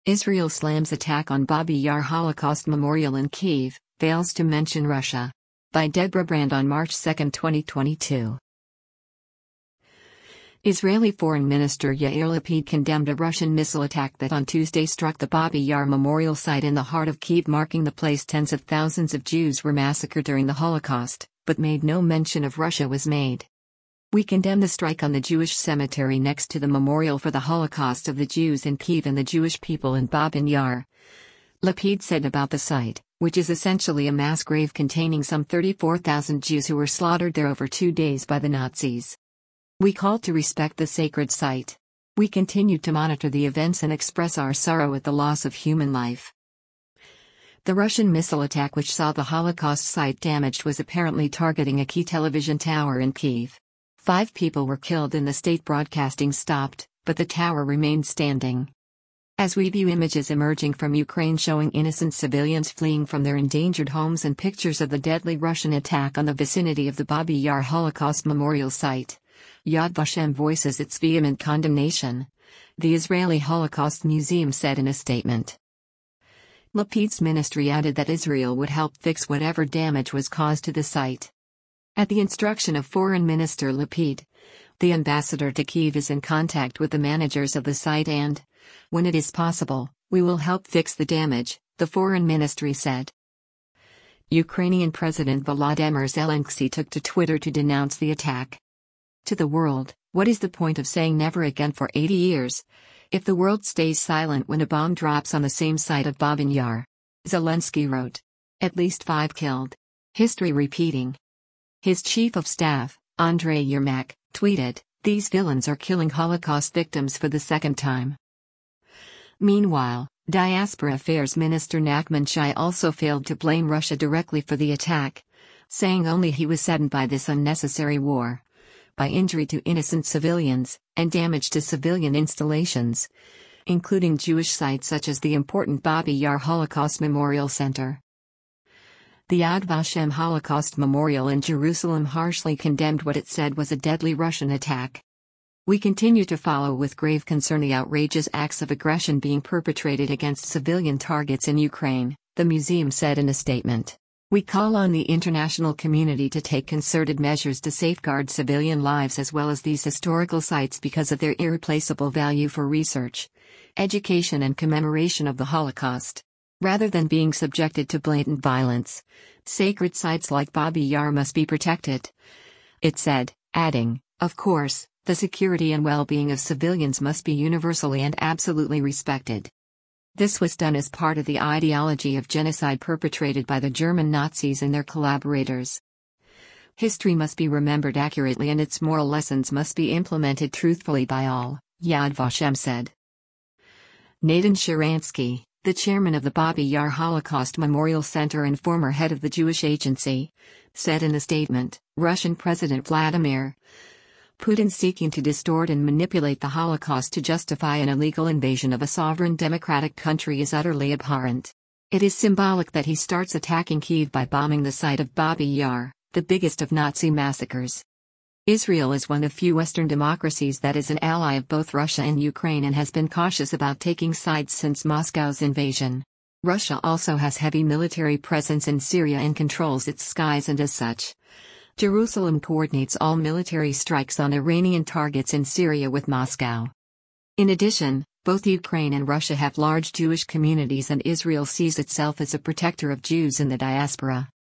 Israel slams attack on Babi Yar Holocaust Memorial in Kyiv, fails to mention Russia. By Deborah Brand on March 2, 2022. Israeli Foreign Minister Yair Lapid condemned a Russian missile attack that on Tuesday struck the Babi Yar memorial site in the heart of Kyiv, marking the place tens of thousands of Jews were massacred during the Holocaust, but made no mention of Russia was made. We condemn the strike on the Jewish cemetery next to the memorial for the Holocaust of the Jews in Kyiv and the Jewish people in Babi Yar. Lapid said about the site, which is essentially a mass grave containing some 34,000 Jews who were slaughtered there over 2 days by the Nazis. We call to respect the sacred site. We continue to monitor the events and express our sorrow at the loss of human life. The Russian missile attack which saw the Holocaust site damaged was apparently targeting a key television tower in Kyiv. 5 people were killed and the state broadcasting stopped, but the tower remained standing. As we view images emerging from Ukraine showing innocent civilians fleeing from their endangered homes and pictures of the deadly Russian attack on the vicinity of the Babi Yar Holocaust Memorial Site, Yad Vashem voices its vehement condemnation, the Israeli Holocaust Museum said in a statement. Lapid's ministry added that Israel would help fix whatever damage was caused to the site. At the instruction of Foreign Minister Lapid, the ambassador to Kyiv is in contact with the managers of the site and, when it is possible, we will help fix the damage, the Foreign Ministry said. Ukrainian President Volodymyr Zelensky took to Twitter to denounce the attack. To the world, what is the point of saying never again for 80 years, if the world stays silent when a bomb drops on the same site of Babi Yar? Zelensky wrote. At least 5 killed. History repeating. His chief of staff, Andrei Yermak, tweeted, "These villains are killing Holocaust victims for the second time." Meanwhile, Diaspora Affairs Minister Nachman Shai also failed to blame Russia directly for the attack, saying only he was saddened by this unnecessary war, by injury to innocent civilians, and damage to civilian installations, including Jewish sites such as the important Babi Yar Holocaust Memorial Center. The Yad Vashem Holocaust Memorial in Jerusalem harshly condemned what it said was a deadly Russian attack. We continue to follow with grave concern the outrageous acts of aggression being perpetrated against civilian targets in Ukraine, the museum said in a statement. We call on the international community to take concerted measures to safeguard civilian lives as well as these historical sites because of their irreplaceable value for research, education and commemoration of the Holocaust. Rather than being subjected to blatant violence, sacred sites like Babi Yar must be protected, it said, adding, of course, the security and well-being of civilians must be universally and absolutely respected. This was done as part of the ideology of genocide perpetrated by the German Nazis and their collaborators. History must be remembered accurately and its moral lessons must be implemented truthfully by all, Yad Vashem said. Natan Sharansky, the chairman of the Babi Yar Holocaust Memorial Center and former head of the Jewish Agency, said in a statement, Russian President Vladimir Putin seeking to distort and manipulate the Holocaust to justify an illegal invasion of a sovereign democratic country is utterly abhorrent. It is symbolic that he starts attacking Kyiv by bombing the site of Babi Yar, the biggest of Nazi massacres. Israel is one of few Western democracies that is an ally of both Russia and Ukraine and has been cautious about taking sides since Moscow's invasion. Russia also has heavy military presence in Syria and controls its skies, and as such, Jerusalem coordinates all military strikes on Iranian targets in Syria with Moscow. In addition, both Ukraine and Russia have large Jewish communities and Israel sees itself as a protector of Jews in the diaspora.